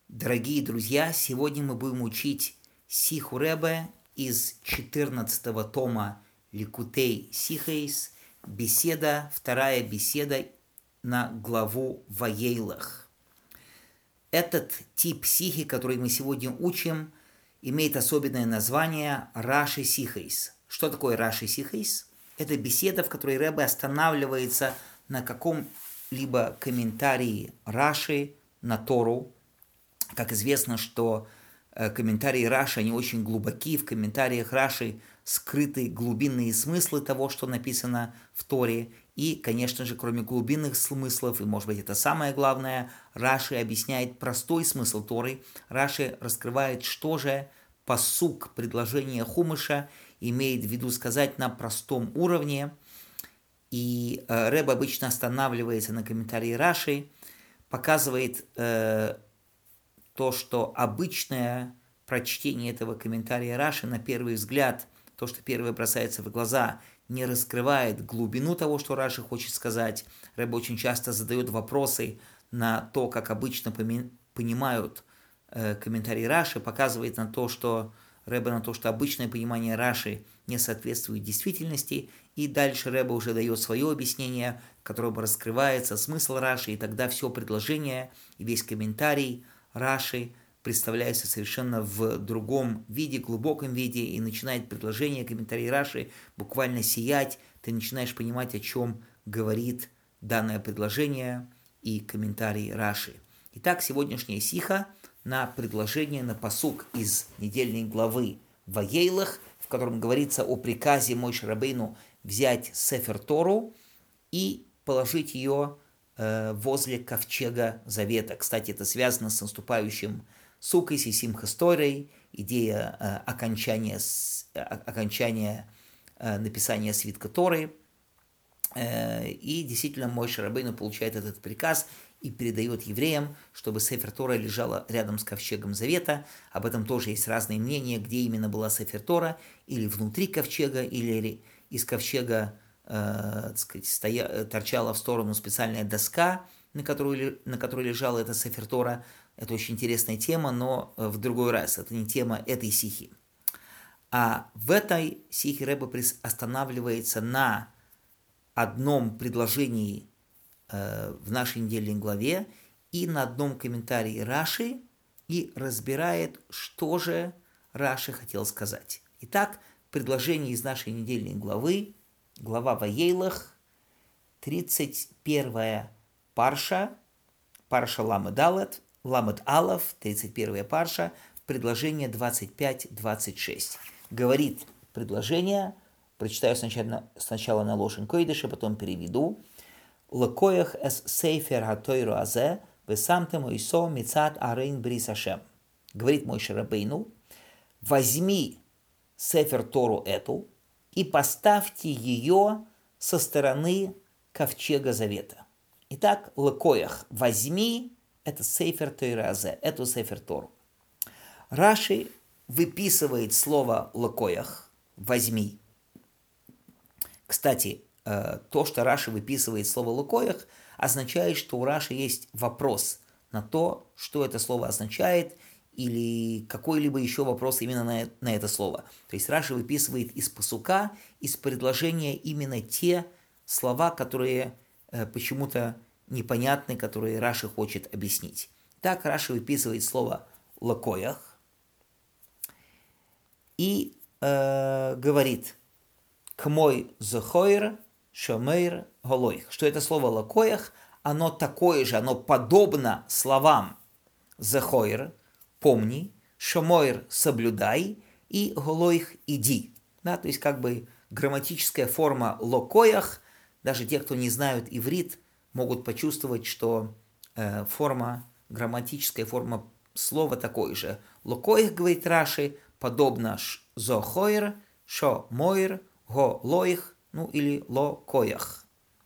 Дорогие друзья, сегодня мы будем учить Сиху Ребе из 14-го тома Ликутей Сихейс, вторая беседа на главу Ваейлах. Этот тип сихи, который мы сегодня учим, имеет особенное название Раши Сихейс. Что такое Раши Сихейс? Это беседа, в которой Ребе останавливается на каком-либо комментарии Раши на Тору. Как известно, что комментарии Раши, они очень глубоки. В комментариях Раши скрыты глубинные смыслы того, что написано в Торе. И, конечно же, кроме глубинных смыслов, и, может быть, это самое главное, Раши объясняет простой смысл Торы. Раши раскрывает, что же пасук, предложение Хумыша, имеет в виду сказать на простом уровне. И Ребе обычно останавливается на комментарии Раши, показывает то, что обычное прочтение этого комментария Раши на первый взгляд, то, что первое бросается в глаза, не раскрывает глубину того, что Раши хочет сказать. Ребе очень часто задает вопросы на то, как обычно понимают комментарии Раши, показывает на то, что Ребе на то, что обычное понимание Раши не соответствует действительности, и дальше Ребе уже дает свое объяснение, в котором раскрывается смысл Раши, и тогда все предложение и весь комментарий Раши представляется совершенно в другом виде, глубоком виде, и начинает предложение, комментарий Раши буквально сиять. Ты начинаешь понимать, о чем говорит данное предложение и комментарий Раши. Итак, сегодняшняя сиха на предложение, на пасук из недельной главы Ваейлах, в котором говорится о приказе Моше Рабейну взять Сефер Тору и положить ее возле ковчега Завета. Кстати, это связано с наступающим Суккой, и Симхас Торой, идея окончания написания свитка Торы. И действительно Моше Рабейну получает этот приказ и передает евреям, чтобы Сефер Тора лежала рядом с ковчегом Завета. Об этом тоже есть разные мнения, где именно была Сефер Тора, или внутри ковчега, или из ковчега торчала в сторону специальная доска, на которой лежала эта Сефер Тора. Это очень интересная тема, но в другой раз. Это не тема этой сихи. А в этой сихе Ребе останавливается на одном предложении в нашей недельной главе и на одном комментарии Раши и разбирает, что же Раши хотел сказать. Итак, предложение из нашей недельной главы, глава Ваейлах, 31 парша Ламед Алеф, 31 парша, предложение 25-26. Говорит предложение, прочитаю сначала на Лошен Койдыше, потом переведу. Лакоях эс сейфер хатойру азе, весамтем исо мицат арейн брис Ашем. Говорит Моше Рабейну, возьми Сефер Тору эту и поставьте ее со стороны ковчега Завета. Итак, лакоях, возьми, это Сефер Тойразе, эту Сефер Тору. Раши выписывает слово лакоях, возьми. Кстати, то, что Раши выписывает слово лакоях, означает, что у Раши есть вопрос на то, что это слово означает, или какой-либо еще вопрос именно на это слово. То есть Раши выписывает из пасука, из предложения именно те слова, которые почему-то непонятны, которые Раши хочет объяснить. Так Раши выписывает слово «лакоях» и говорит «кмой зохойр шомейр голойх», что это слово «лакоях», оно такое же, оно подобно словам «зохойр», помни, шомойр соблюдай и голойх иди. Да, то есть как бы грамматическая форма локоях, даже те, кто не знают иврит, могут почувствовать, что грамматическая форма слова такой же. Локоих, говорит Раши, подобно зохойр, шомойр, голойх, ну или локоях.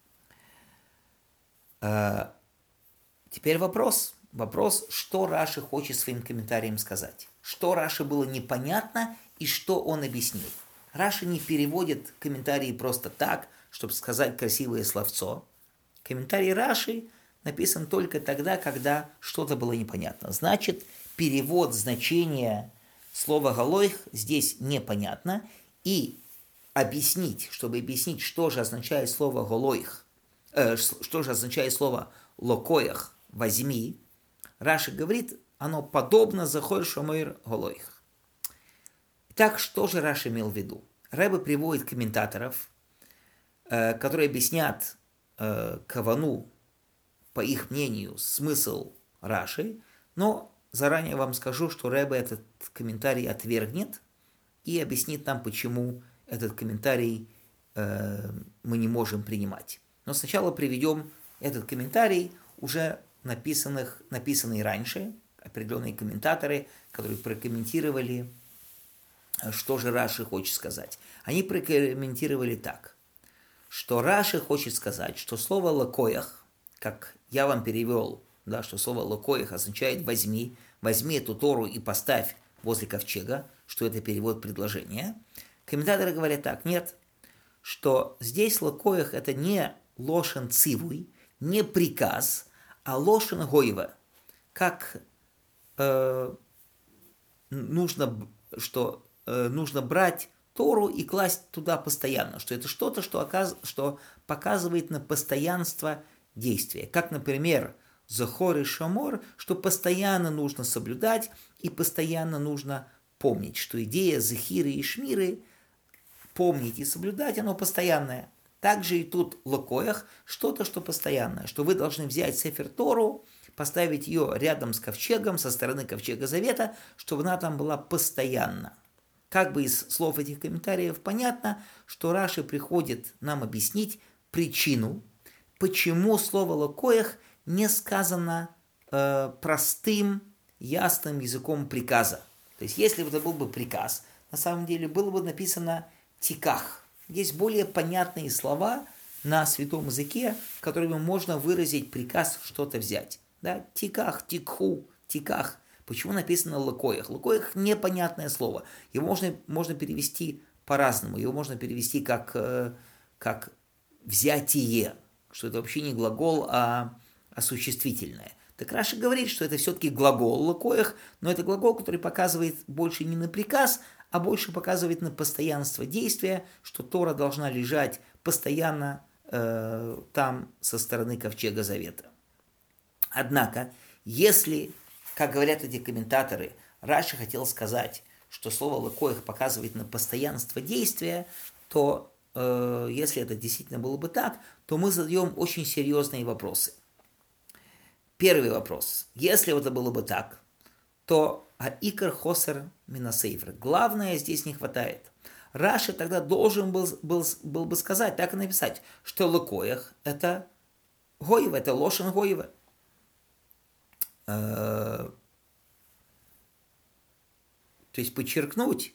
Теперь вопрос, что Раши хочет своим комментарием сказать. Что Раши было непонятно и что он объяснил. Раши не переводит комментарии просто так, чтобы сказать красивое словцо. Комментарий Раши написан только тогда, когда что-то было непонятно. Значит, перевод значения слова «галойх» здесь непонятно. И чтобы объяснить, что же означает слово «галойх», что же означает слово «локоях» – «возьми», Раши говорит, оно подобно «захор шомер галойх». Итак, что же Раши имел в виду? Ребе приводит комментаторов, которые объяснят кавану, по их мнению, смысл Раши, но заранее вам скажу, что Ребе этот комментарий отвергнет и объяснит нам, почему этот комментарий мы не можем принимать. Но сначала приведем этот комментарий, уже написанный раньше, определенные комментаторы, которые прокомментировали, что же Раши хочет сказать. Они прокомментировали так, что Раши хочет сказать, что слово «лакоях», как я вам перевел, да, что слово «лакоях» означает «возьми», «возьми эту Тору и поставь возле ковчега», что это перевод предложения. Комментаторы говорят так, нет, что здесь «лакоях» это не лошен цивуй, не приказ, а лошен гойва, как нужно брать Тору и класть туда постоянно, что это что-то, что показывает на постоянство действия. Как, например, захор и шамор, что постоянно нужно соблюдать и постоянно нужно помнить, что идея захиры и шмиры, помнить и соблюдать, оно постоянное. Также и тут в локоях что-то, что постоянное, что вы должны взять Сефер Тору, поставить ее рядом с ковчегом, со стороны ковчега Завета, чтобы она там была постоянно. Как бы из слов этих комментариев понятно, что Раши приходит нам объяснить причину, почему слово «локоях» не сказано простым, ясным языком приказа. То есть, если бы это был бы приказ, на самом деле было бы написано «тиках». Есть более понятные слова на святом языке, которыми можно выразить приказ что-то взять. Да? Тиках, тикху, тиках. Почему написано «лакоях»? «Лакоях» – непонятное слово. Его можно перевести по-разному. Его можно перевести как «взятие», что это вообще не глагол, а существительное. Так Раши говорит, что это все-таки глагол «лакоях», но это глагол, который показывает больше не на приказ, а больше показывает на постоянство действия, что Тора должна лежать постоянно там со стороны ковчега Завета. Однако, если, как говорят эти комментаторы, Раши хотел сказать, что слово «лакоях» показывает на постоянство действия, то если это действительно было бы так, то мы задаем очень серьезные вопросы. Первый вопрос. Если это было бы так, то икар хосер минасейфер. Главное здесь не хватает. Раши тогда должен был бы сказать, так и написать, что лакоях это гоева, это лошен гоева. То есть подчеркнуть,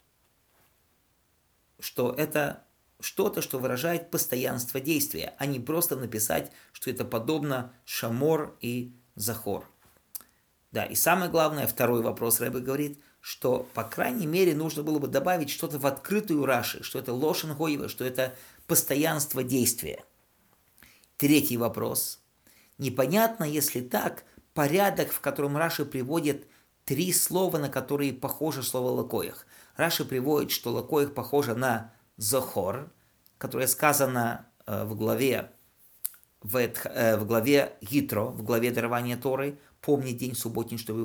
что это что-то, что выражает постоянство действия, а не просто написать, что это подобно шамор и захор. Да, и самое главное, второй вопрос Ребе говорит, что, по крайней мере, нужно было бы добавить что-то в открытую Раши, что это лошен гоева, что это постоянство действия. Третий вопрос. Непонятно, если так, порядок, в котором Раши приводит три слова, на которые похоже слово «лакоях». Раши приводит, что «лакоях» похоже на «захор», которое сказано в главе Гитро, в главе дарования Торы, «Помни день субботний, чтобы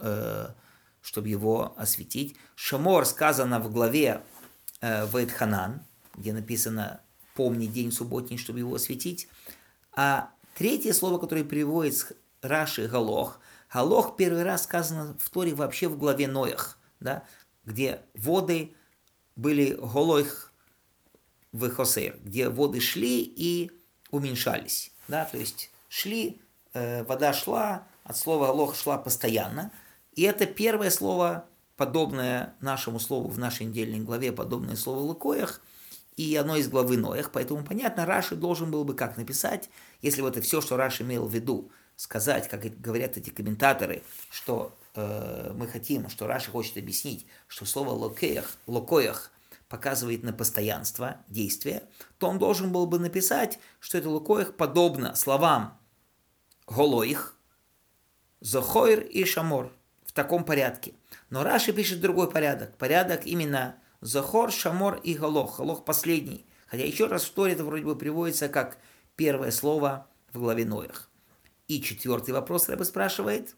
его осветить». «Шамор» сказано в главе Ваэт-Ханан, где написано «Помни день субботний, чтобы его осветить». А третье слово, которое приводит Раши, «галох». «Галох» первый раз сказано в Торе вообще в главе Ноях, да, где воды были «голойх вехосейр», где воды шли и уменьшались. Да, то есть вода шла, от слова «галох» шла постоянно. И это первое слово, подобное нашему слову в нашей недельной главе, подобное слову «лакоях», и оно из главы Ноях. Поэтому, понятно, Раши должен был бы как написать, если вот это все, что Раши имел в виду, сказать, как говорят эти комментаторы, что мы хотим, что Раши хочет объяснить, что слово «локоях» показывает на постоянство действия, то он должен был бы написать, что это «локоях» подобно словам голоих, зохойр и шамор. В таком порядке. Но Раши пишет другой порядок. Порядок именно зохор, шамор и голох. Голох последний. Хотя еще раз в Торе это вроде бы приводится как первое слово в главе Ноях. И четвертый вопрос Ребе спрашивает,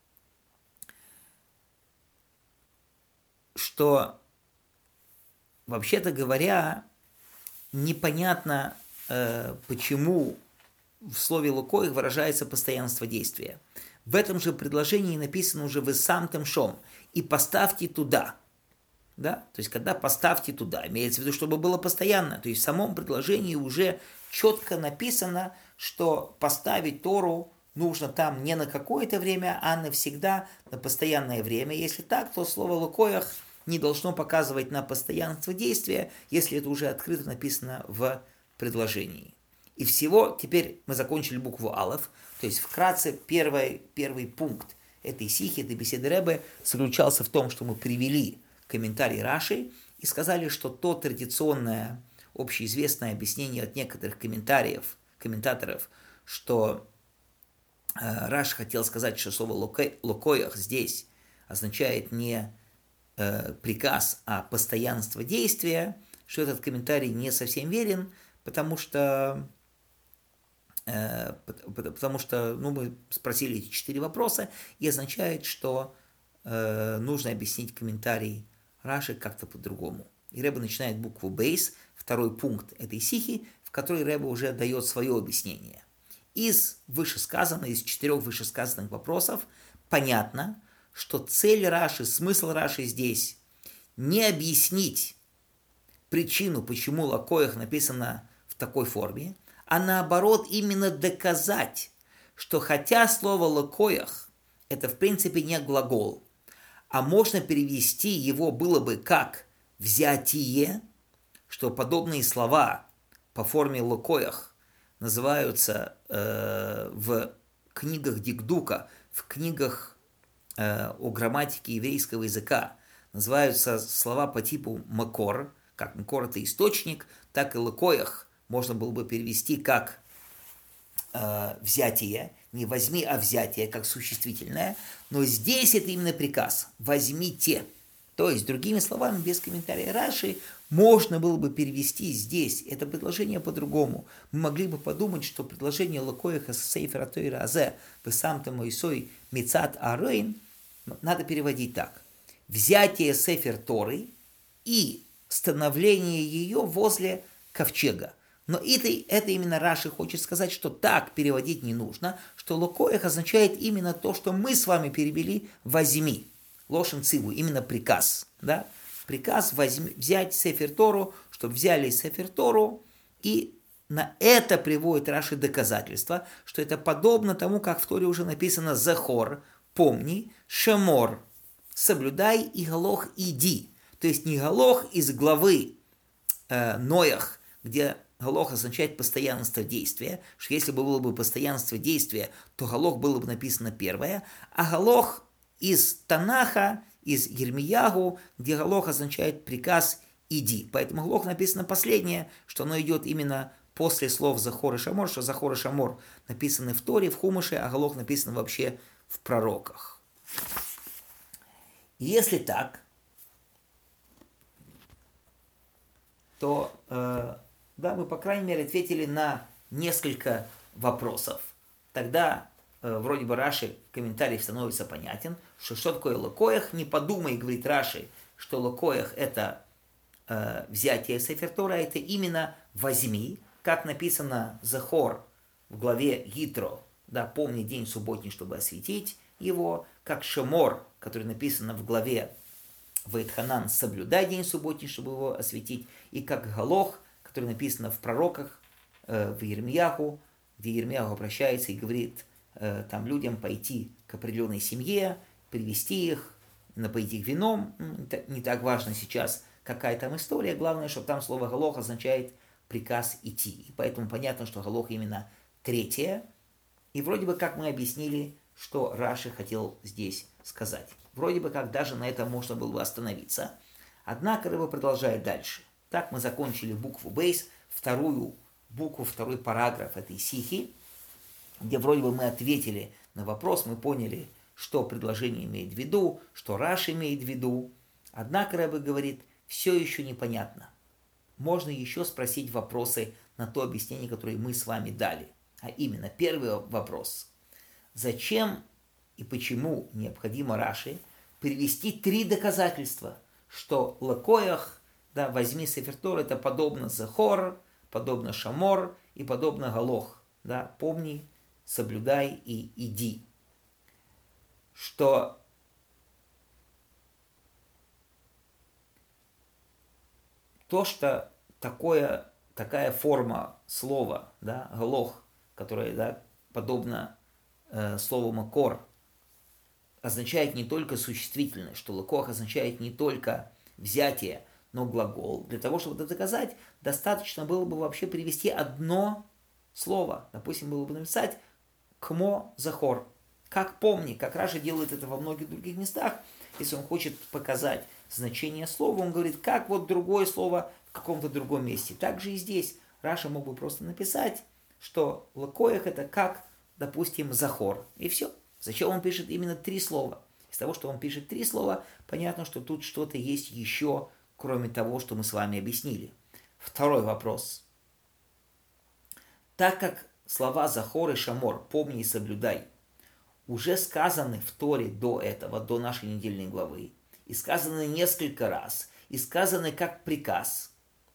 что, вообще-то говоря, непонятно, почему в слове лукоих выражается постоянство действия. В этом же предложении написано уже «вы сам шом» и «поставьте туда». Да? То есть, когда «поставьте туда», имеется в виду, чтобы было постоянно. То есть, в самом предложении уже четко написано, что поставить Тору нужно там не на какое-то время, а навсегда, на постоянное время. Если так, то слово «лукоях» не должно показывать на постоянство действия, если это уже открыто написано в предложении. И всего, теперь мы закончили букву Алеф, то есть вкратце первый пункт этой сихи, этой беседы Ребе заключался в том, что мы привели комментарий Раши и сказали, что то традиционное, общеизвестное объяснение от некоторых комментаторов, что Раши хотел сказать, что слово «локоях» здесь означает не приказ, а постоянство действия, что этот комментарий не совсем верен, потому что мы спросили эти 4 вопроса, и означает, что нужно объяснить комментарий Раши как-то по-другому. И Ребе начинает букву Бейс, второй пункт этой сихи, в которой Ребе уже дает свое объяснение. Из 4 вышесказанных вопросов понятно, что цель Раши, смысл Раши здесь не объяснить причину, почему лакоях написано в такой форме, а наоборот именно доказать, что хотя слово лакоях это в принципе не глагол, а можно перевести его было бы как взятие, что подобные слова по форме лакоях называются в книгах Дикдука, в книгах о грамматике еврейского языка, называются слова по типу макор, как макор это источник, так и лакоях можно было бы перевести как взятие, не возьми, а взятие, как существительное, но здесь это именно приказ, возьмите. То есть, другими словами, без комментария Раши, можно было бы перевести здесь это предложение по-другому. Мы могли бы подумать, что предложение лакоиха с сейфера тойра азе весамте мойсой мицат арейн надо переводить так. Взятие сефер Торы и становление ее возле ковчега. Но это именно Раши хочет сказать, что так переводить не нужно, что локоях означает именно то, что мы с вами перевели «возьми». Лошен циву, именно приказ. Да? Приказ взять Сефер Тору, чтобы взяли Сефер Тору, и на это приводит Раши доказательство, что это подобно тому, как в Торе уже написано «захор», «помни», «шемор», «соблюдай» и «галох» «иди». То есть не «галох» из главы Ноях, где галох означает постоянство действия, что если бы было бы постоянство действия, то галох было бы написано первое, а галох из Танаха, из Ермиягу, где галох означает приказ «иди». Поэтому галох написано последнее, что оно идет именно после слов Захор и Шамор, что Захор и Шамор написаны в Торе, в Хумыше, а галох написано вообще в пророках. И если так, то да, мы, по крайней мере, ответили на несколько вопросов. Тогда вроде бы Раши комментарий становится понятен, что такое лакоях. Не подумай, говорит Раши, что лакоях это взятие Сефер Тора, это именно возьми, как написано Захор в главе Гитро, да, помни день субботний, чтобы осветить его, как Шемор, который написано в главе Вейтханан, соблюдай день субботний, чтобы его осветить, и как Галох, который написано в пророках, в Ермияху, где Ермияху обращается и говорит там людям пойти к определенной семье, привести их, напоить их вином. Не так важно сейчас, какая там история, главное, чтобы там слово Галох означает приказ идти. И поэтому понятно, что Галох именно третье. И вроде бы как мы объяснили, что Раши хотел здесь сказать. Вроде бы как даже на этом можно было бы остановиться. Однако Рыба продолжает дальше. Так мы закончили букву Бейс, вторую букву, второй параграф этой сихи. где вроде бы мы ответили на вопрос, мы поняли, что предложение имеет в виду, что Раши имеет в виду. Однако Ребе говорит, все еще непонятно. Можно еще спросить вопросы на то объяснение, которое мы с вами дали. А именно, первый вопрос. Зачем и почему необходимо Раши привести 3 доказательства, что Лакоях, да, возьми Сефер Тора, это подобно Захор, подобно Шамор и подобно Галох. Да, помни, соблюдай и иди. Что то, что такая форма слова, да, Галох, которая, да, подобно слову Макор, означает не только существительное, что Лакох означает не только взятие, но глагол. Для того, чтобы это доказать, достаточно было бы вообще привести одно слово. Допустим, было бы написать «кмо захор», как помни, как Раши делает это во многих других местах. Если он хочет показать значение слова, он говорит, как вот другое слово в каком-то другом месте. Также и здесь Раша мог бы просто написать, что Лакоях это как, допустим, захор. И все. Зачем он пишет именно 3 слова? Из того, что он пишет 3 слова, понятно, что тут что-то есть еще, кроме того, что мы с вами объяснили. Второй вопрос. Так как слова захор и шамор, помни и соблюдай, уже сказаны в Торе до этого, до нашей недельной главы, и сказаны несколько раз, и сказаны как приказ,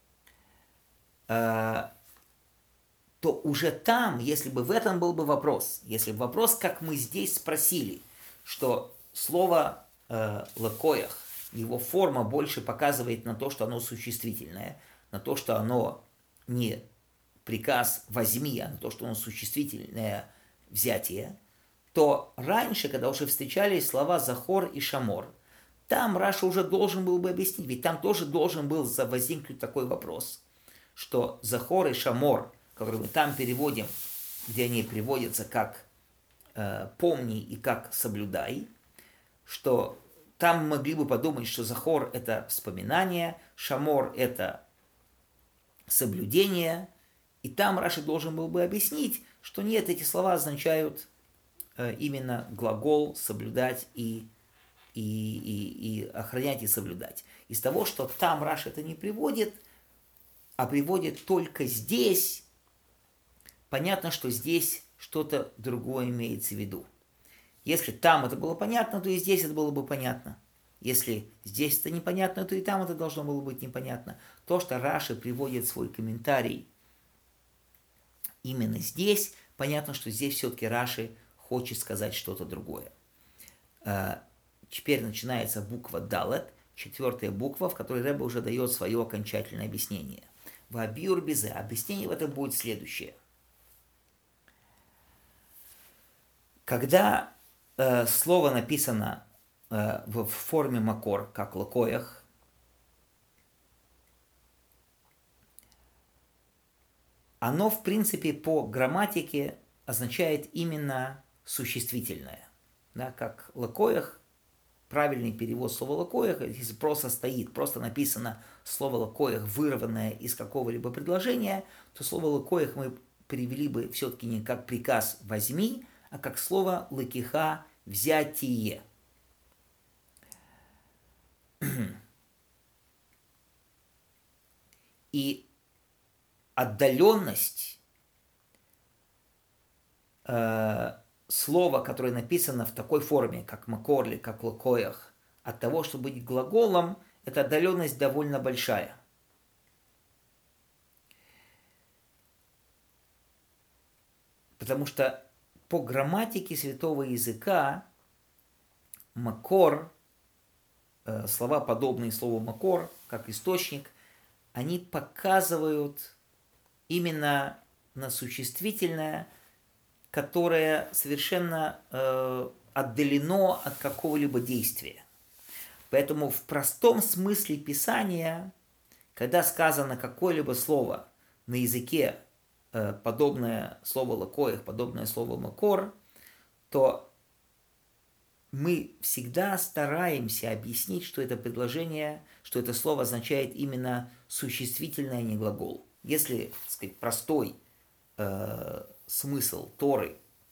то уже там, если бы в этом был бы вопрос, если бы вопрос, как мы здесь спросили, что слово лакоях, его форма больше показывает на то, что оно существительное, на то, что оно не приказ «возьми», а на то, что оно существительное взятие, то раньше, когда уже встречались слова «захор» и «шамор», там Раша уже должен был бы объяснить, ведь там тоже должен был возникнуть такой вопрос, что «захор» и «шамор», которые мы там переводим, где они приводятся как «помни» и как «соблюдай», что там могли бы подумать, что «захор» – это вспоминание, «шамор» – это соблюдение, и там Раши должен был бы объяснить, что нет, эти слова означают именно глагол «соблюдать» и охранять и соблюдать. Из того, что там Раши это не приводит, а приводит только здесь, понятно, что здесь что-то другое имеется в виду. Если там это было понятно, то и здесь это было бы понятно. Если здесь это непонятно, то и там это должно было быть непонятно. То, что Раши приводит свой комментарий именно здесь, понятно, что здесь все-таки Раши хочет сказать что-то другое. Теперь начинается буква Далет, 4-я буква, в которой Ребе уже дает свое окончательное объяснение. Вабиур бизе. Объяснение в этом будет следующее. Когда слово написано в форме макор, как лакоях, оно, в принципе, по грамматике означает именно существительное. Да, как лакоях, правильный перевод слова лакоях, если просто стоит, просто написано слово лакоях, вырванное из какого-либо предложения, то слово лакоях мы перевели бы все-таки не как приказ «возьми», а как слово лакиха «взятие». И отдаленность слова, которое написано в такой форме, как макорли, как лакоях, от того, чтобы быть глаголом, эта отдаленность довольно большая. Потому что по грамматике святого языка макор, слова, подобные слову макор, как источник, они показывают именно на существительное, которое совершенно отдалено от какого-либо действия. Поэтому в простом смысле Писания, когда сказано какое-либо слово на языке, подобное слову лакоих, подобное слову макор, то мы всегда стараемся объяснить, что это предложение, что это слово означает именно существительное, а не глагол. Если, так сказать, простой смысл Торы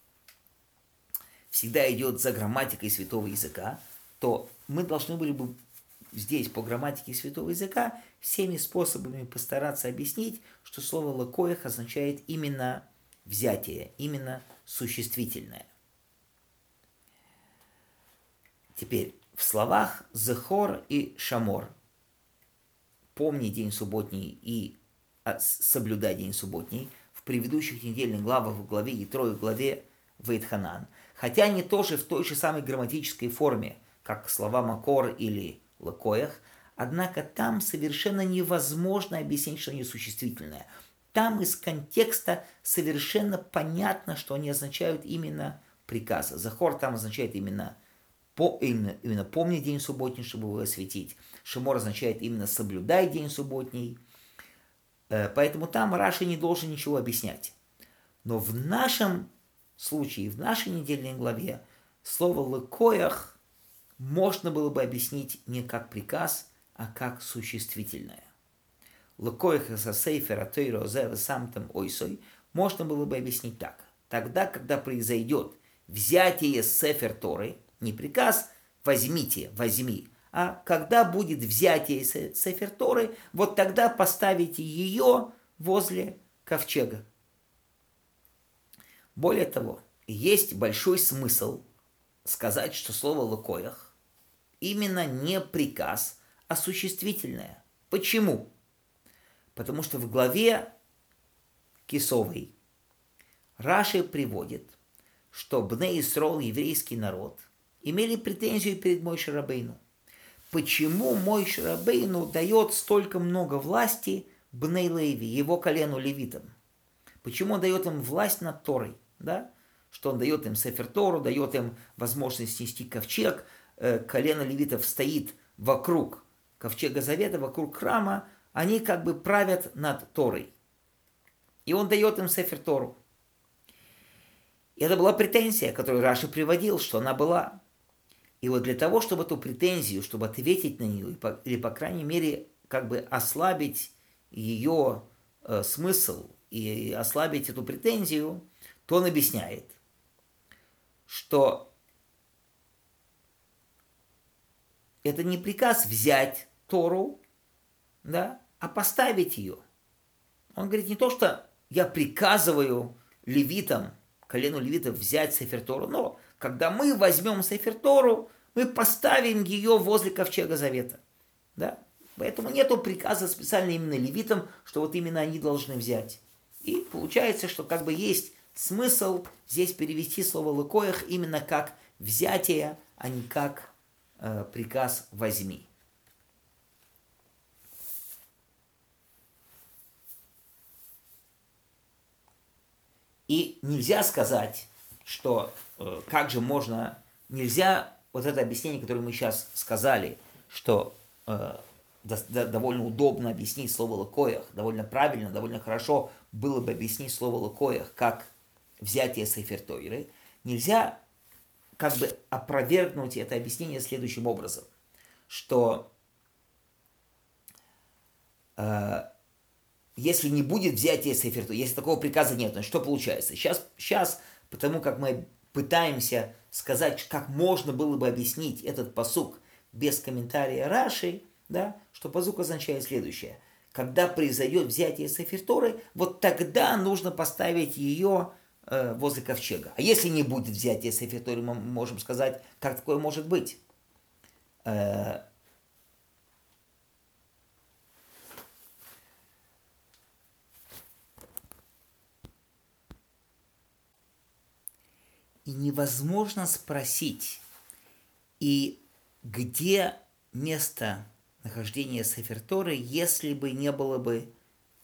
всегда идет за грамматикой святого языка, то мы должны были бы здесь по грамматике святого языка всеми способами постараться объяснить, что слово «лакоях» означает именно взятие, именно существительное. Теперь в словах «зехор» и «шамор» «помни день субботний» и «соблюдай день субботний» в предыдущих недельных главах, в главе Итро и в главе Вейтханан, хотя они тоже в той же самой грамматической форме, как слова «макор» или «лакоях», однако там совершенно невозможно объяснить, что они существительное. Там из контекста совершенно понятно, что они означают именно приказы. Захор там означает именно помни день субботний, чтобы его осветить. Шамор означает именно соблюдай день субботний. Поэтому там Раши не должен ничего объяснять. Но в нашем случае, в нашей недельной главе, слово «лакоях» можно было бы объяснить не как приказ, а как существительное. «Лакоях эса сейфер атойро зе самтам ойсой» можно было бы объяснить так. Тогда, когда произойдет взятие сефер Торы, не приказ «возьмите», «возьми», а когда будет взятие сефер Торы, вот тогда поставите ее возле ковчега. Более того, есть большой смысл сказать, что слово «лакоях» именно не приказ, а существительное. Почему? Потому что в главе Кисовой Раши приводит, что Бней Исрол, еврейский народ, имели претензию перед Мойше Рабейну. Почему Мойше Рабейну дает столько много власти Бней Леви, его колену левитам? Почему он дает им власть над Торой? Да? Что он дает им Сефер Тору, дает им возможность снести ковчег, колено левитов стоит вокруг ковчега завета, вокруг храма, они как бы правят над Торой. И он дает им Сефер Тору. И это была претензия, которую Раши приводил, что она была. И вот для того, чтобы эту претензию, чтобы ответить на нее, или, по крайней мере, как бы ослабить ее смысл и ослабить эту претензию, то он объясняет, что это не приказ взять Тору, да, а поставить ее. Он говорит не то, что я приказываю левитам, колену левитов взять Сефер Тору, но когда мы возьмем Сефер Тору, мы поставим ее возле ковчега завета. Да? Поэтому нету приказа специально именно левитам, что вот именно они должны взять. И получается, что как бы есть смысл здесь перевести слово «лакоях» именно как взятие, а не как приказ «возьми». И нельзя сказать, что как же можно, нельзя вот это объяснение, которое мы сейчас сказали, что довольно удобно объяснить слово «лакоях», довольно правильно, довольно хорошо было бы объяснить слово «лакоях» как взятие Сефер Тойры, нельзя как бы опровергнуть это объяснение следующим образом, что если не будет взятия Сефер Тойры, если такого приказа нет, то что получается? Сейчас, потому как мы пытаемся сказать, как можно было бы объяснить этот пасук без комментария Раши, да, что пасук означает следующее. Когда произойдет взятие Сефер Торы, вот тогда нужно поставить ее возле ковчега. А если не будет взятия Сефер Торы, мы можем сказать, как такое может быть. И невозможно спросить, и где место нахождения Сефер Торы, если бы не было бы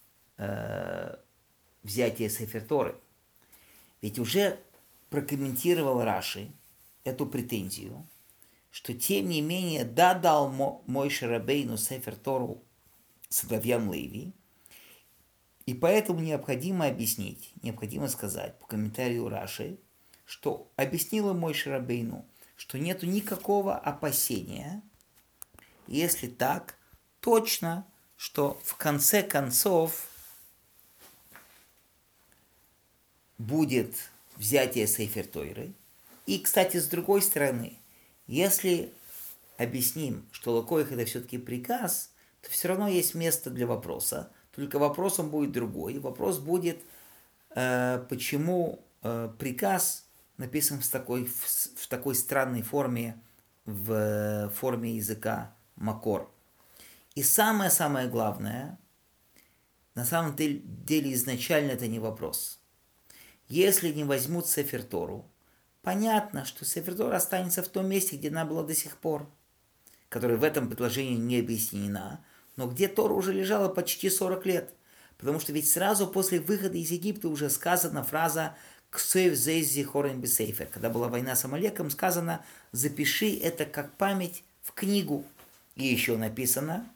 взятия Сефер Торы. Ведь уже прокомментировал Раши эту претензию, что тем не менее дал Мойше Рабейну Сефер Тору сыновьям Леви, и поэтому необходимо объяснить, необходимо сказать по комментарию Раши, что объяснила Мойше Рабейну, что нету никакого опасения, если так, точно, что в конце концов будет взятие Сефер Тойры, И, кстати, с другой стороны, если объясним, что лакоях это все-таки приказ, то все равно есть место для вопроса. Только вопросом будет другой. Вопрос будет, почему приказ написан в такой странной форме, в форме языка макор. И самое-самое главное, на самом деле изначально это не вопрос. Если не возьмут Сефер Тору, понятно, что Сефер Тора останется в том месте, где она была до сих пор, которая в этом предложении не объяснена, но где Тора уже лежала почти 40 лет. Потому что ведь сразу после выхода из Египта уже сказана фраза «Ксоев зейзи хорем бесейфер». Когда была война с Амалеком, сказано «Запиши это как память в книгу». И еще написано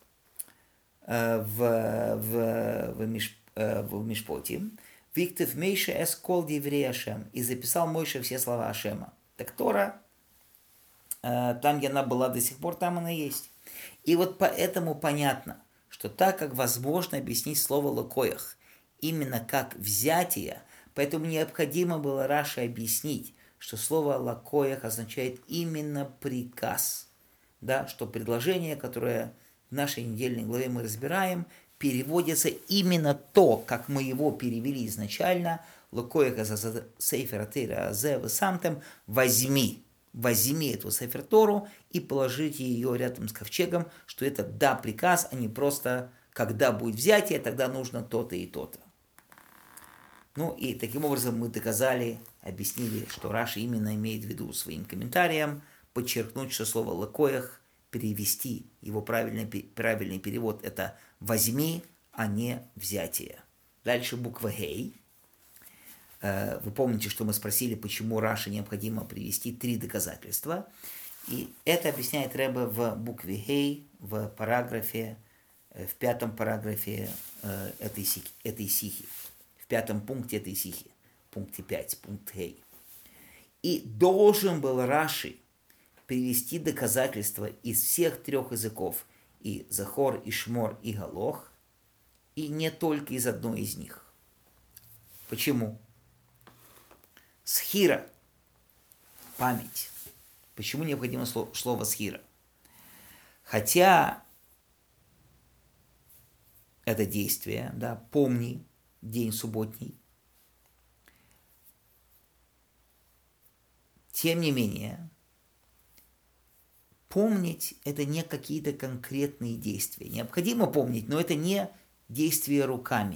в Мишпоте «Виктов Мейша эскол диврей Ашем». И записал Мойша все слова Ашема. Так Тора, там, где она была до сих пор, там она есть. И вот поэтому понятно, что так как возможно объяснить слово «лакоях» именно как «взятие», поэтому необходимо было Раши объяснить, что слово «лакоях» означает именно приказ. Да, что предложение, которое в нашей недельной главе мы разбираем, переводится именно то, как мы его перевели изначально, «лакоях аза сейфер тейра азе весамтем» «возьми». Возьми эту Сефер Тору и положите ее рядом с ковчегом, что это да, приказ, а не просто когда будет взятие, тогда нужно то-то и то-то. Ну и таким образом мы доказали, объяснили, что Раши именно имеет в виду своим комментарием подчеркнуть, что слово «лакоях» перевести, его правильный перевод это «возьми», а не «взятие». Дальше буква «гей». Вы помните, что мы спросили, почему Раши необходимо привести 3 доказательства. И это объясняет Ребе в букве «Хей», в параграфе, в 5 параграфе этой сихи, в 5 пункте этой сихи, пункте 5, пункт «Хей». И должен был Раши привести доказательства из всех 3 языков, и Захор, и Шмор, и Галох, и не только из одной из них. Почему? Схира, память. Почему необходимо слово схира? Хотя это действие, да, помни день субботний, тем не менее, помнить это не какие-то конкретные действия. Необходимо помнить, но это не действие руками.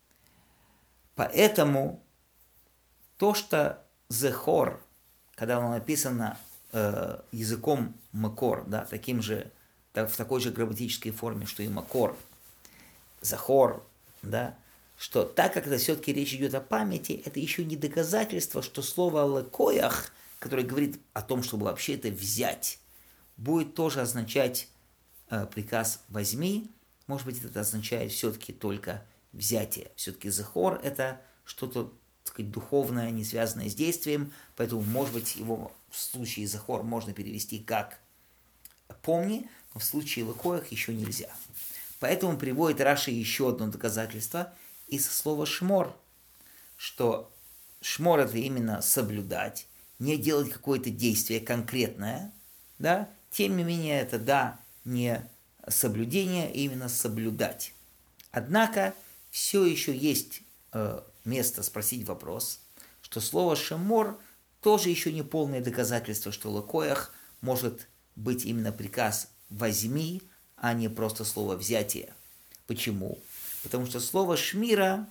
Поэтому то, что зехор, когда оно написано языком макор, да, в такой же грамматической форме, что и макор, захор, да, что так как это все-таки речь идет о памяти, это еще не доказательство, что слово «лакоях», которое говорит о том, чтобы вообще это взять, будет тоже означать приказ «возьми». Может быть, это означает все-таки только взятие. Все-таки захор – это что-то, так сказать, духовное, не связанное с действием, поэтому, может быть, его в случае захор можно перевести как «помни», но в случае лакоях еще нельзя. Поэтому приводит Раши еще одно доказательство из слова «шмор», что шмор – это именно соблюдать, не делать какое-то действие конкретное, да, тем не менее, это, да, не соблюдение, а именно соблюдать. Однако, все еще есть место спросить вопрос, что слово «шемор» тоже еще не полное доказательство, что лакоях может быть именно приказ «возьми», а не просто слово «взятие». Почему? Потому что слово «шмира»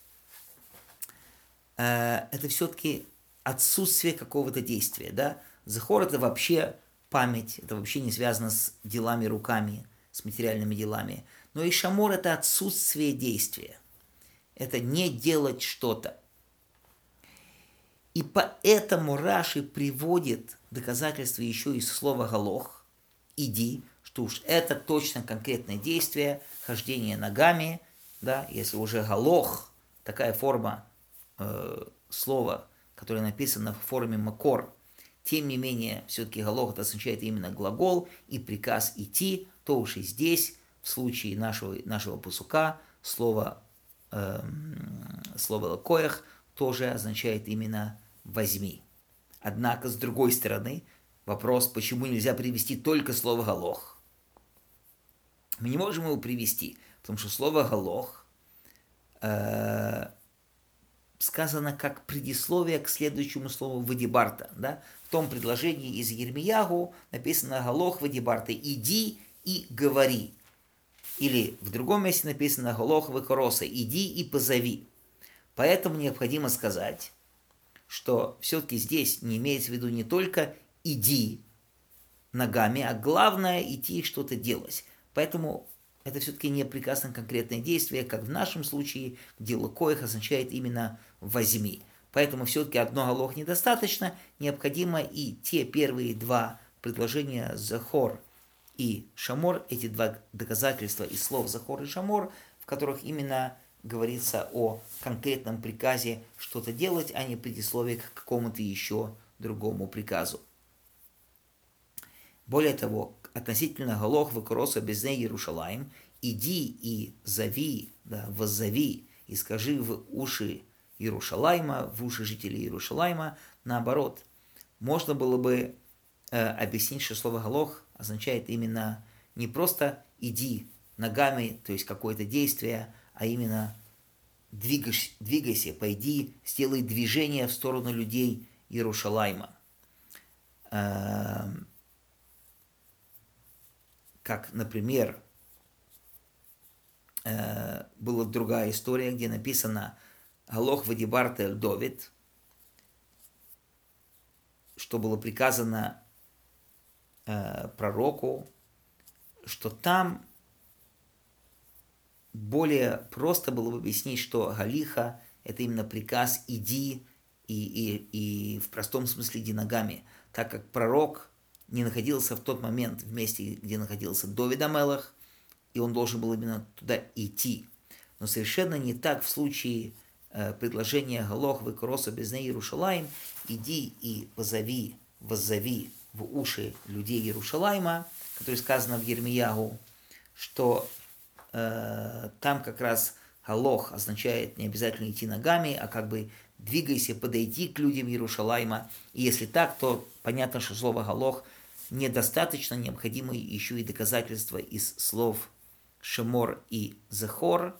это все-таки отсутствие какого-то действия, да? Захор – это вообще память, это вообще не связано с делами руками, с материальными делами. Но и шамор – это отсутствие действия. Это не делать что-то. И поэтому Раши приводит доказательства еще из слова «галох», «иди», что уж это точно конкретное действие, хождение ногами, да, если уже «галох», такая форма слова, которое написано в форме «макор», тем не менее, все-таки «галох» это означает именно глагол и приказ «идти», то уж и здесь, в случае нашего пасука, слово «лакоях» тоже означает именно «возьми». Однако, с другой стороны, вопрос, почему нельзя привести только слово «галох». Мы не можем его привести, потому что слово «галох» сказано как предисловие к следующему слову «вадибарта». Да? В том предложении из Йирмиягу написано «галох вадибарта» – «иди и говори». Или в другом месте написано «галох векороса» – «иди и позови». Поэтому необходимо сказать, что все-таки здесь не имеется в виду не только «иди ногами», а главное идти и что-то делать. Поэтому это все-таки не приказ на конкретное действие, как в нашем случае, где лакоих означает именно «возьми». Поэтому все-таки одно галох недостаточно, необходимо и те первые два предложения «захор» и «шамор», эти два доказательства из слов «захор» и «шамор», в которых именно говорится о конкретном приказе что-то делать, а не предисловие к какому-то еще другому приказу. Более того, относительно галох векороса безней Иерушалаим, иди и зови, да, воззови и скажи в уши Иерушалайма, в уши жителей Иерушалайма, наоборот. Можно было бы объяснить, что слово галох означает именно не просто иди ногами, то есть какое-то действие, а именно двигайся, пойди, сделай движение в сторону людей Иерушалайма. Как, например, была другая история, где написано «Галох вадибарта эль Довид», что было приказано пророку, что там более просто было бы объяснить, что галиха – это именно приказ «иди» и в простом смысле «иди ногами», так как пророк не находился в тот момент в месте, где находился Довид а-Мелех, и он должен был именно туда идти. Но совершенно не так в случае предложения «Галох векороса безней Иерушалаим» «иди и воззови в уши людей Иерушалайма», которое сказано в Йирмиягу, что там как раз галох означает не обязательно идти ногами, а как бы двигайся, подойти к людям Иерушалайма. И если так, то понятно, что слово галох недостаточно, необходимо еще и доказательства из слов шемор и захор,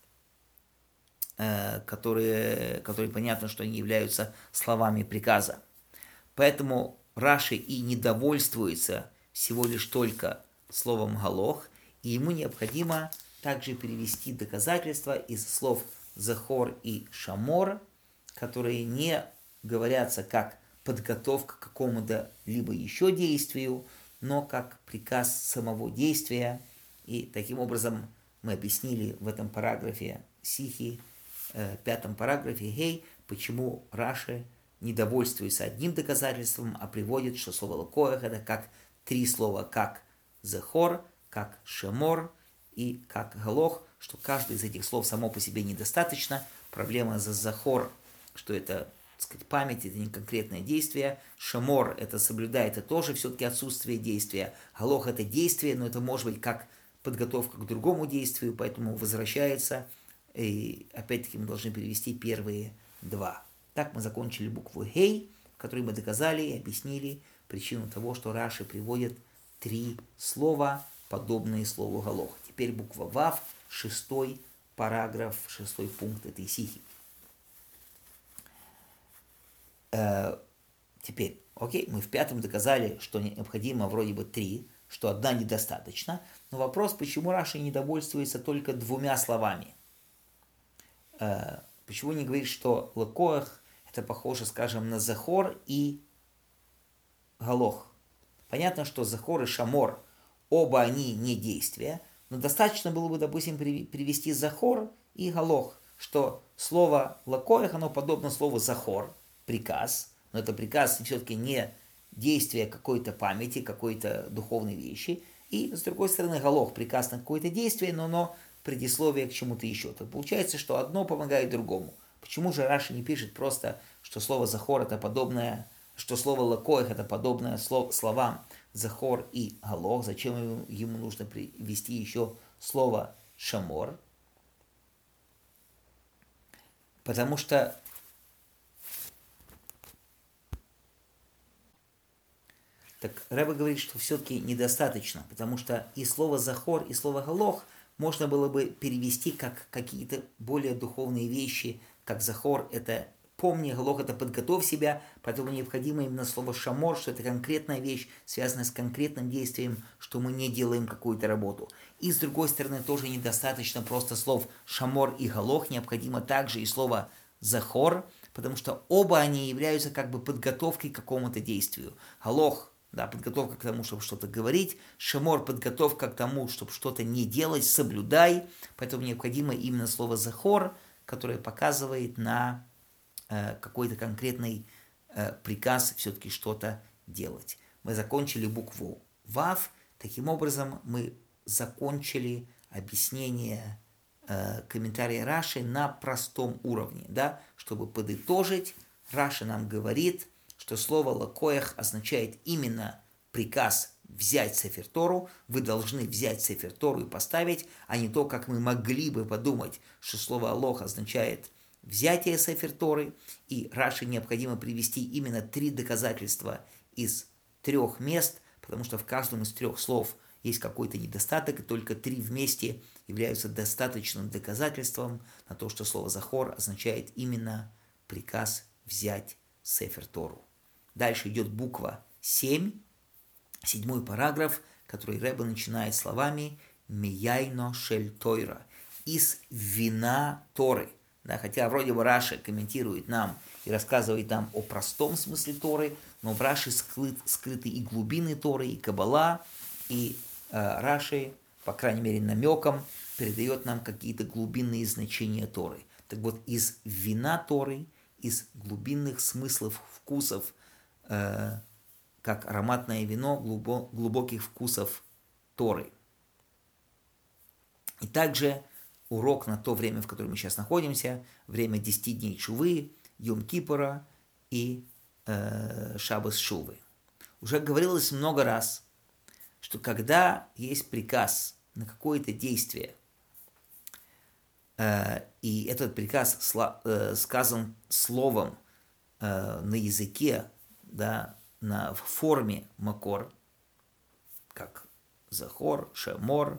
которые понятно, что они являются словами приказа. Поэтому Раши и недовольствуется всего лишь только словом галох, и ему необходимо также перевести доказательства из слов захор и шамор, которые не говорятся как подготовка к какому-то либо еще действию, но как приказ самого действия. И таким образом мы объяснили в этом параграфе Сихи, пятом параграфе Гей, почему Раши недовольствуется одним доказательством, а приводит, что слово лакоях это как три слова, как захор, как шемор и как галох, что каждое из этих слов само по себе недостаточно. Проблема за захор, что это, так сказать, память, это не конкретное действие. Шемор это соблюдает, это тоже все-таки отсутствие действия. Галох это действие, но это может быть как подготовка к другому действию, поэтому возвращается. И опять-таки мы должны перевести первые два. Так мы закончили букву Гей, в которой мы доказали и объяснили причину того, что Раши приводит три слова, подобные слову галох. Теперь буква Вав, шестой параграф, шестой пункт этой сихи. Теперь, окей, мы в пятом доказали, что необходимо вроде бы три, что одна недостаточно, но вопрос, почему Раши недовольствуется только двумя словами? Почему не говорит, что лакоах это похоже, скажем, на захор и галох? Понятно, что захор и шамор, оба они не действия, но достаточно было бы, допустим, привести захор и галох, что слово лакоях, оно подобно слову захор, приказ, но это приказ все-таки не действие какой-то памяти, какой-то духовной вещи, и, с другой стороны, галох, приказ на какое-то действие, но оно предисловие к чему-то еще. То получается, что одно помогает другому. Почему же Раши не пишет просто, что слово захор это подобное, что слово лакоих это подобное словам захор и галох? Зачем ему нужно привести еще слово шамор? Потому что Так Рэбе говорит, что все-таки недостаточно, потому что и слово «захор», и слово «галох» можно было бы перевести как какие-то более духовные вещи, как «захор» — это «помни», «галох» — это «подготовь себя», поэтому необходимо именно слово «шамор», что это конкретная вещь, связанная с конкретным действием, что мы не делаем какую-то работу. И с другой стороны, тоже недостаточно просто слов «шамор» и «галох», необходимо также и слово «захор», потому что оба они являются как бы подготовкой к какому-то действию. «Галох» — да, подготовка к тому, чтобы что-то говорить. Шамор — подготовка к тому, чтобы что-то не делать, соблюдай. Поэтому необходимо именно слово «захор», которое показывает на какой-то конкретный приказ все-таки что-то делать. Мы закончили букву «вав». Таким образом, мы закончили объяснение комментария Раши на простом уровне. Да? Чтобы подытожить, Раши нам говорит, что слово «лакоях» означает именно приказ взять Сефер Тору, вы должны взять Сефер Тору и поставить, а не то, как мы могли бы подумать, что слово «алох» означает взятие Сефер Торы, и Раши необходимо привести именно 3 доказательства из 3 мест, потому что в каждом из 3 слов есть какой-то недостаток, и только 3 вместе являются достаточным доказательством на то, что слово «захор» означает именно приказ взять Сефер Тору. Дальше идет буква 7, 7 параграф, который Ребе начинает словами «Мияйно шель Тойра» – «из вина Торы». Да, хотя вроде бы Раши комментирует нам и рассказывает нам о простом смысле Торы, но в Раши скрыты и глубины Торы, и Каббала, и Раши, по крайней мере намеком, передает нам какие-то глубинные значения Торы. Так вот, из вина Торы, из глубинных смыслов, вкусов, как ароматное вино, глубоких вкусов Торы. И также урок на то время, в котором мы сейчас находимся, время 10 дней Чувы, Йом-Кипура и Шаббас Шувы. Уже говорилось много раз, что когда есть приказ на какое-то действие, и этот приказ сказан словом на языке, да, в форме макор, как захор, шамор,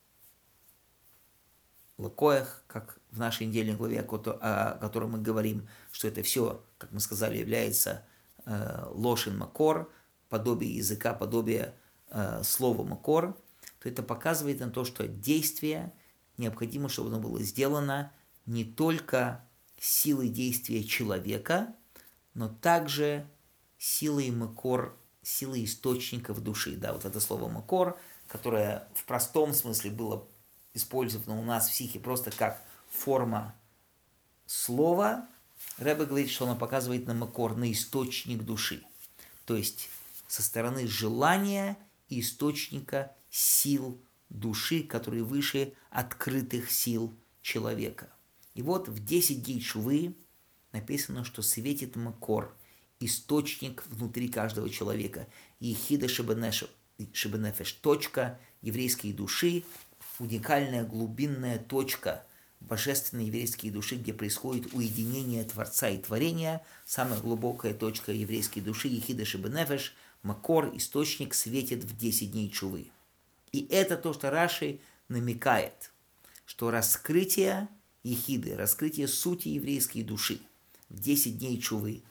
лакоях, как в нашей недельной главе, о которой мы говорим, что это все, как мы сказали, является лошин макор, подобие языка, подобие слова макор, то это показывает на то, что действие необходимо, чтобы оно было сделано не только силой действия человека, но также силой макор, силой источников души. Да, вот это слово макор, которое в простом смысле было использовано у нас в психе просто как форма слова, Ребе говорит, что оно показывает на макор, на источник души. То есть со стороны желания и источника сил души, которые выше открытых сил человека. И вот в 10 дней Шувы написано, что светит макор, источник внутри каждого человека. Ехида шебенефеш, точка еврейской души, уникальная глубинная точка божественной еврейской души, где происходит уединение Творца и творения, самая глубокая точка еврейской души, Ехида шебенефеш, макор, источник, светит в 10 дней Чувы. И это то, что Раши намекает, что раскрытие Ехиды, раскрытие сути еврейской души в 10 дней Чувы,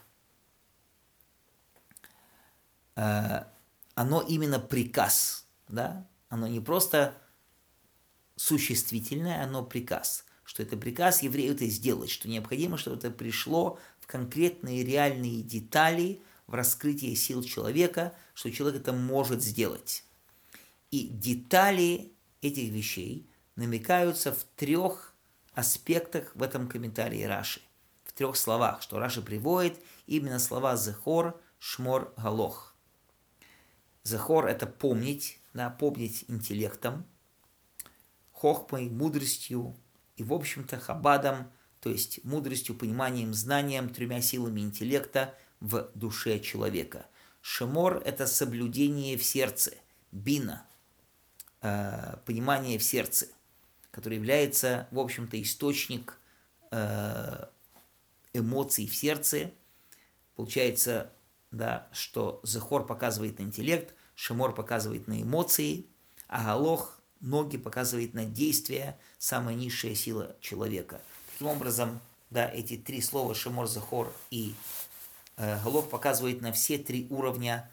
оно именно приказ, да? Оно не просто существительное, оно приказ, что это приказ еврею это сделать, что необходимо, чтобы это пришло в конкретные реальные детали, в раскрытие сил человека, что человек это может сделать. И детали этих вещей намекаются в 3 аспектах в этом комментарии Раши. В 3 словах, что Раши приводит именно слова «зехор», «шмор», «галох». «Зехор» — это помнить, да, помнить интеллектом, хохмой, мудростью и, в общем-то, хабадом, то есть мудростью, пониманием, знанием, 3 силами интеллекта в душе человека. «Шемор» — это соблюдение в сердце, бина, понимание в сердце, который является, в общем-то, источник эмоций в сердце. Получается, да, что Зехор показывает на интеллект, Шемор показывает на эмоции, а Галох, ноги, показывает на действие, самая низшая сила человека. Таким образом, да, эти три слова Шемор, Зехор и Галох показывают на все три уровня,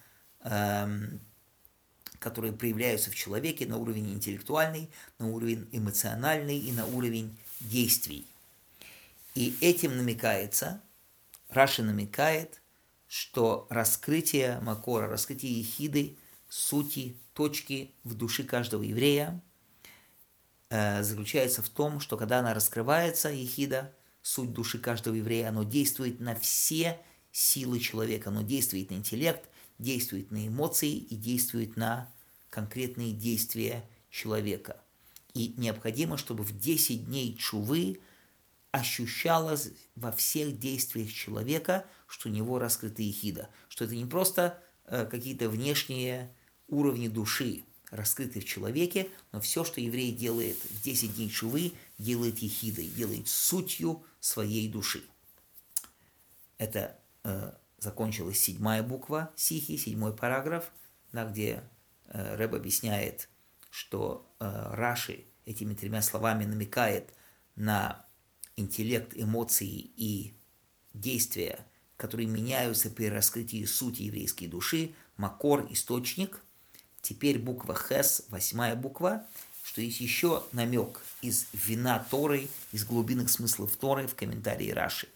которые проявляются в человеке, на уровень интеллектуальный, на уровень эмоциональный и на уровень действий. И этим намекается, Раши намекает, что раскрытие Макора, раскрытие Ехиды, сути, точки в душе каждого еврея заключается в том, что когда она раскрывается, Ехида, суть души каждого еврея, оно действует на все силы человека, оно действует на интеллект, действует на эмоции и действует на конкретные действия человека. И необходимо, чтобы в 10 дней чувы ощущалось во всех действиях человека, что у него раскрыта ехида, что это не просто какие-то внешние уровни души, раскрыты в человеке, но все, что еврей делает в 10 дней чувы, делает ехидой, делает сутью своей души. Это закончилась 7 буква сихи, 7 параграф, где Рэб объясняет, что Раши этими 3 словами намекает на интеллект, эмоции и действия, которые меняются при раскрытии сути еврейской души, макор, источник. Теперь буква Хес, 8 буква, что есть еще намек из вина Торы, из глубинных смыслов Торы в комментарии Раши.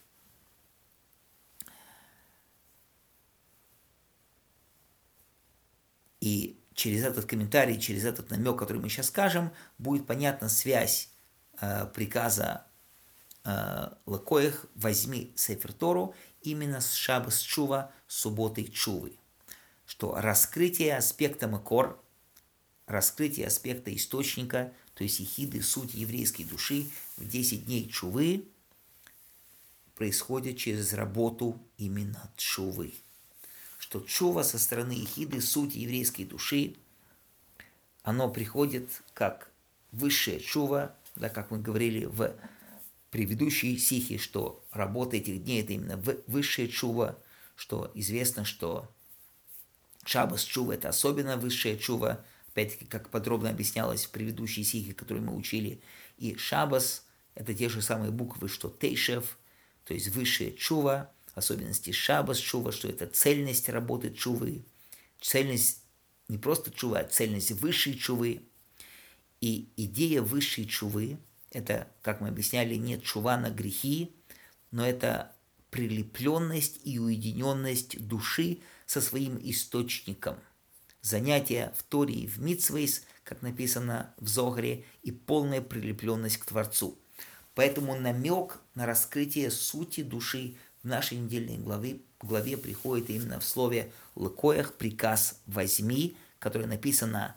И через этот комментарий, через этот намек, который мы сейчас скажем, будет понятна связь приказа Лакоих «возьми Сефер Тору» именно с Шаббас Чува, субботой Чувы. Что раскрытие аспекта Макор, раскрытие аспекта источника, то есть ехиды, суть еврейской души в 10 дней Чувы происходит через работу именно Чувы. Что Чува со стороны ехиды, суть еврейской души, оно приходит как высшая Чува, да, как мы говорили в предыдущей сихе, что работа этих дней – это именно высшая чува, что известно, что Шаббас чува – это особенно высшая чува, опять-таки, как подробно объяснялось в предыдущей сихе, которую мы учили. И Шаббас – это те же самые буквы, что Тейшев, то есть высшая чува, в особенности Шаббас чува, что это цельность работы чувы, цельность не просто чува, а цельность высшей чувы. И идея высшей чувы – это, как мы объясняли, не чува на грехи, но это прилепленность и уединенность души со своим источником. Занятие в Торе и в Мицвейс, как написано в Зогаре, и полная прилепленность к Творцу. Поэтому намек на раскрытие сути души в нашей недельной главе приходит именно в слове «лакоях», приказ «возьми», которое написано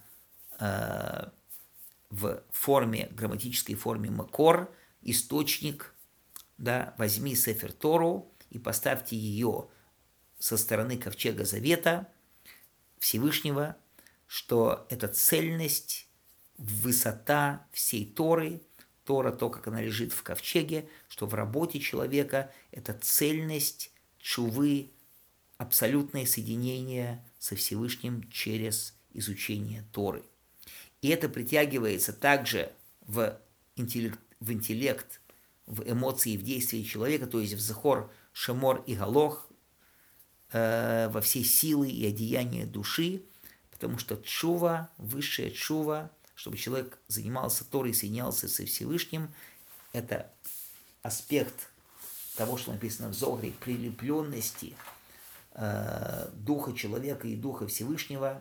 в форме, грамматической форме макор, источник, да, возьми Сефер Тору и поставьте ее со стороны ковчега Завета Всевышнего, что это цельность, высота всей Торы, Тора, то, как она лежит в ковчеге, что в работе человека это цельность чувы, абсолютное соединение со Всевышним через изучение Торы. И это притягивается также в интеллект, в эмоции, в действии человека, то есть в Зехор, Шемор и Галох, во все силы и одеяния души, потому что чува, высшая чува, чтобы человек занимался Торой и соединялся со Всевышним, это аспект того, что написано в Зогаре, прилепленности духа человека и духа Всевышнего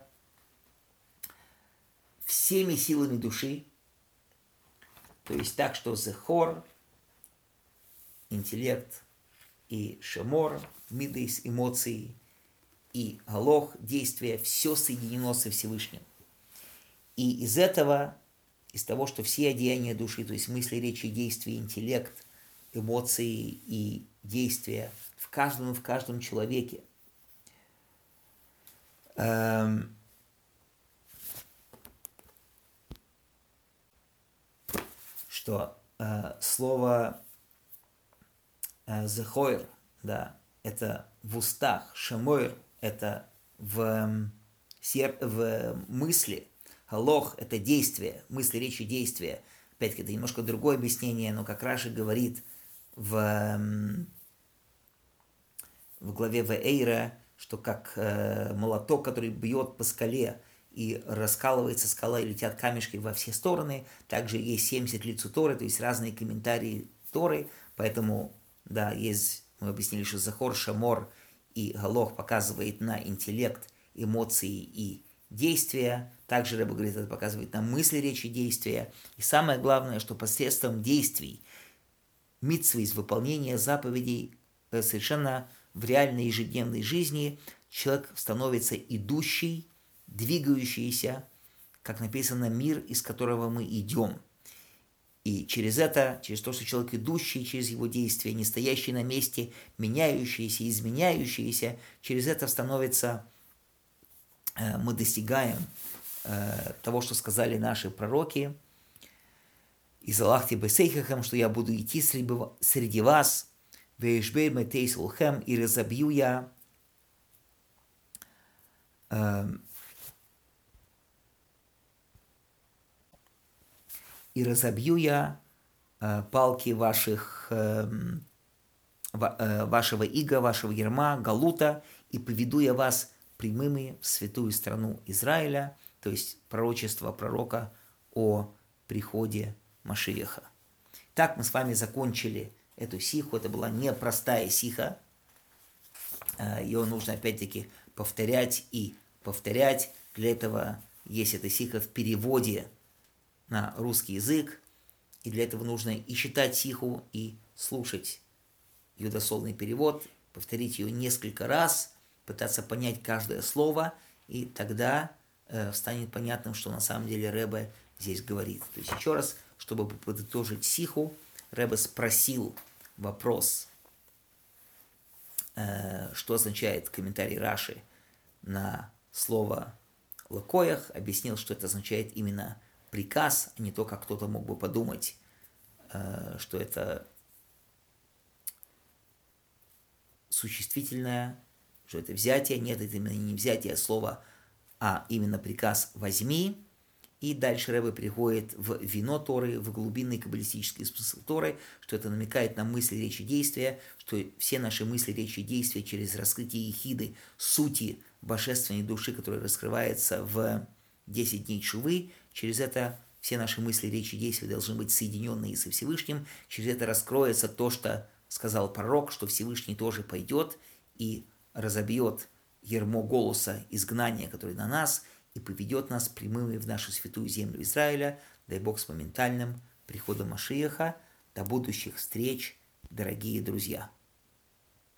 всеми силами души, то есть так, что Зехор, интеллект, и Шемор, мидейс, эмоции, и Галох, действие, все соединено со Всевышним. И из этого, из того, что все одеяния души, то есть мысли, речи, действия, интеллект, эмоции и действия в каждом человеке, что слово «зехойр», да, это в устах, «шемойр» это в мысли, галох – это действие, мысли, речи, действия. Опять-таки, это немножко другое объяснение, но как Раши говорит в главе Веэйра, что как молоток, который бьет по скале, и раскалывается скала, и летят камешки во все стороны. Также есть 70 лиц у Торы, то есть разные комментарии Торы. Поэтому, да, есть, мы объяснили, что Захор, Шамор и Галох показывает на интеллект, эмоции и действия. Также Рэбе говорит, это показывает на мысли, речи, действия. И самое главное, что посредством действий, мицвы, из выполнения заповедей совершенно в реальной ежедневной жизни человек становится идущий, двигающийся, как написано, мир, из которого мы идем. И через это, через то, что человек идущий, через его действия, не стоящий на месте, меняющийся, изменяющийся, через это становится, мы достигаем того, что сказали наши пророки, «Из Аллахти бесейхахем», что я буду идти среди вас, «Веишбей метейс улхем», и разобью я палки вашего ига, вашего ерма, галута, и поведу я вас прямыми в святую страну Израиля, то есть пророчество пророка о приходе Машиеха. Так мы с вами закончили эту сиху. Это была непростая сиха. Ее нужно опять-таки повторять и повторять. Для этого есть эта сиха в переводе на русский язык. И для этого нужно и читать сиху, и слушать ее дословный перевод, повторить ее несколько раз, пытаться понять каждое слово, и тогда станет понятным, что на самом деле Ребе здесь говорит. То есть еще раз, чтобы подытожить сиху, Ребе спросил вопрос, что означает комментарий Раши на слово «лакоях», объяснил, что это означает именно приказ, а не то, как кто-то мог бы подумать, что это существительное, что это взятие. Нет, это именно не взятие слова, а именно приказ «возьми». И дальше Ребе приходит в вино Торы, в глубинный каббалистический смысл Торы, что это намекает на мысли, речи, действия, что все наши мысли, речи, действия через раскрытие ехиды, сути божественной души, которая раскрывается в 10 дней чувы, через это все наши мысли, речи, действия должны быть соединенные со Всевышним, через это раскроется то, что сказал пророк, что Всевышний тоже пойдет и разобьет ярмо голоса изгнания, который на нас, и поведет нас прямыми в нашу святую землю Израиля, дай Бог с моментальным приходом Машиеха. До будущих встреч, дорогие друзья!